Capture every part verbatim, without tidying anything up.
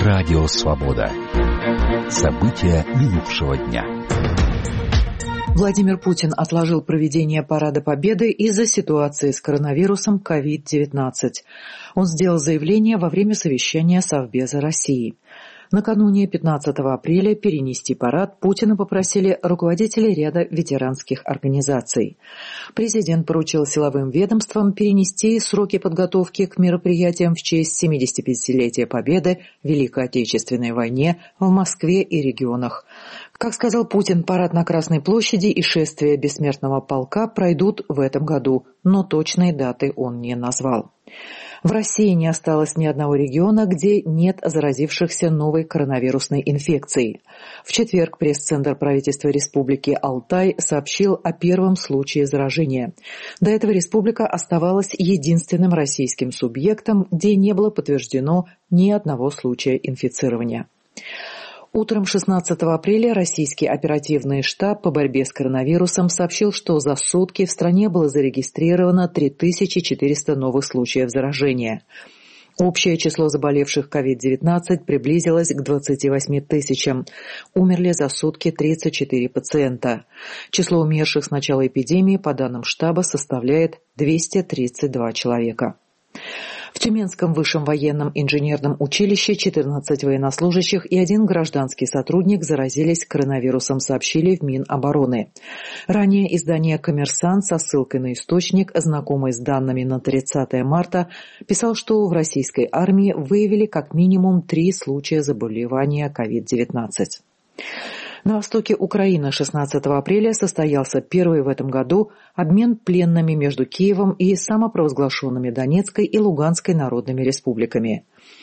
Радио «Свобода». События минувшего дня. Владимир Путин отложил проведение Парада Победы из-за ситуации с коронавирусом ковид девятнадцать. Он сделал заявление во время совещания Совбеза России. Накануне пятнадцатого апреля перенести парад Путина попросили руководители ряда ветеранских организаций. Президент поручил силовым ведомствам перенести сроки подготовки к мероприятиям в честь семидесятипятилетия Победы в Великой Отечественной войне в Москве и регионах. Как сказал Путин, парад на Красной площади и шествие Бессмертного полка пройдут в этом году, но точной даты он не назвал. В России не осталось ни одного региона, где нет заразившихся новой коронавирусной инфекцией. В четверг пресс-центр правительства Республики Алтай сообщил о первом случае заражения. До этого республика оставалась единственным российским субъектом, где не было подтверждено ни одного случая инфицирования. Утром шестнадцатого апреля российский оперативный штаб по борьбе с коронавирусом сообщил, что за сутки в стране было зарегистрировано три тысячи четыреста новых случаев заражения. Общее число заболевших ковид девятнадцать приблизилось к двадцати восьми тысячам. Умерли за сутки тридцать четыре пациента. Число умерших с начала эпидемии, по данным штаба, составляет двести тридцать два человека. В Тюменском высшем военном инженерном училище четырнадцать военнослужащих и один гражданский сотрудник заразились коронавирусом, сообщили в Минобороны. Ранее издание «Коммерсант» со ссылкой на источник, знакомый с данными на тридцатое марта, писал, что в российской армии выявили как минимум три случая заболевания ковид девятнадцать. На востоке Украины шестнадцатого апреля состоялся первый в этом году обмен пленными между Киевом и самопровозглашенными Донецкой и Луганской народными республиками.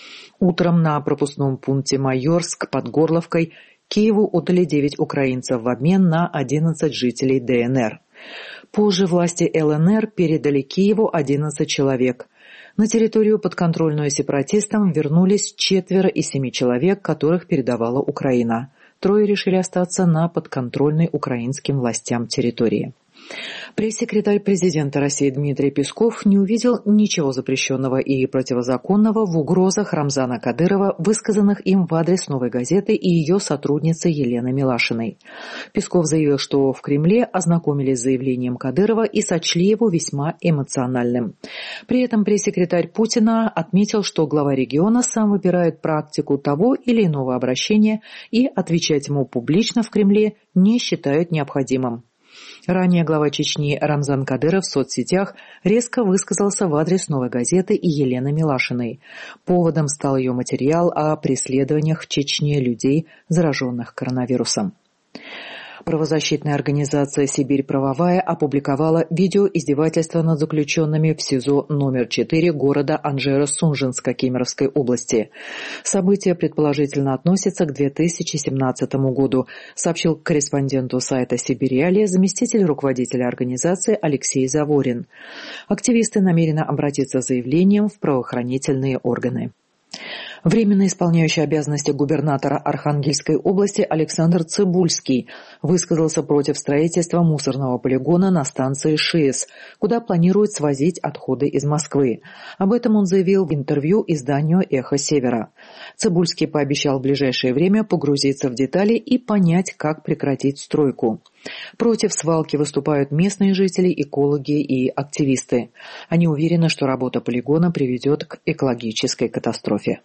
Утром на пропускном пункте Майорск под Горловкой Киеву отдали девять украинцев в обмен на одиннадцать жителей ДНР. Позже власти ЛНР передали Киеву одиннадцать человек. На территорию, подконтрольную сепаратистам, вернулись четверо из семи человек, которых передавала Украина. Трое решили остаться на подконтрольной украинским властям территории. Пресс-секретарь президента России Дмитрий Песков не увидел ничего запрещенного и противозаконного в угрозах Рамзана Кадырова, высказанных им в адрес «Новой газеты» и ее сотрудницы Елены Милашиной. Песков заявил, что в Кремле ознакомились с заявлением Кадырова и сочли его весьма эмоциональным. При этом пресс-секретарь Путина отметил, что глава региона сам выбирает практику того или иного обращения и отвечать ему публично в Кремле не считают необходимым. Ранее глава Чечни Рамзан Кадыров в соцсетях резко высказался в адрес «Новой газеты» и Елены Милашиной. Поводом стал ее материал о преследованиях в Чечне людей, зараженных коронавирусом. Правозащитная организация «Сибирь правовая» опубликовала видео издевательства над заключенными в СИЗО номер четыре города Анжеро-Сунжинска Кемеровской области. Событие предположительно относится к две тысячи семнадцатому году, сообщил корреспонденту сайта «Сибирь-Реалия» заместитель руководителя организации Алексей Заворин. Активисты намерены обратиться с заявлением в правоохранительные органы. Временно исполняющий обязанности губернатора Архангельской области Александр Цыбульский высказался против строительства мусорного полигона на станции ШИЭС, куда планируют свозить отходы из Москвы. Об этом он заявил в интервью изданию «Эхо Севера». Цыбульский пообещал в ближайшее время погрузиться в детали и понять, как прекратить стройку. Против свалки выступают местные жители, экологи и активисты. Они уверены, что работа полигона приведет к экологической катастрофе.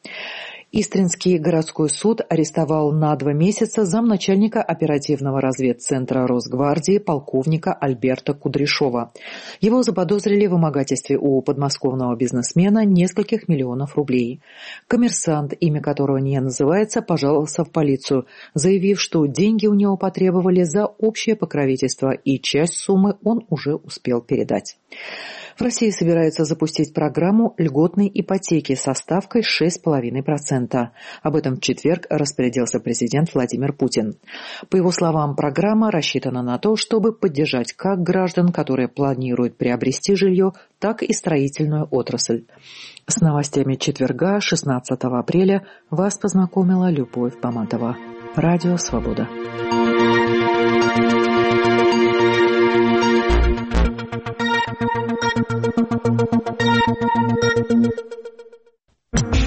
Истринский городской суд арестовал на два месяца замначальника оперативного разведцентра Росгвардии полковника Альберта Кудряшова. Его заподозрили в вымогательстве у подмосковного бизнесмена нескольких миллионов рублей. Коммерсант, имя которого не называется, пожаловался в полицию, заявив, что деньги у него потребовали за общее покровительство, и часть суммы он уже успел передать. В России собираются запустить программу льготной ипотеки со ставкой шесть целых пять десятых процента. Об этом в четверг распорядился президент Владимир Путин. По его словам, программа рассчитана на то, чтобы поддержать как граждан, которые планируют приобрести жилье, так и строительную отрасль. С новостями четверга, шестнадцатого апреля, вас познакомила Любовь Баматова. Радио «Свобода».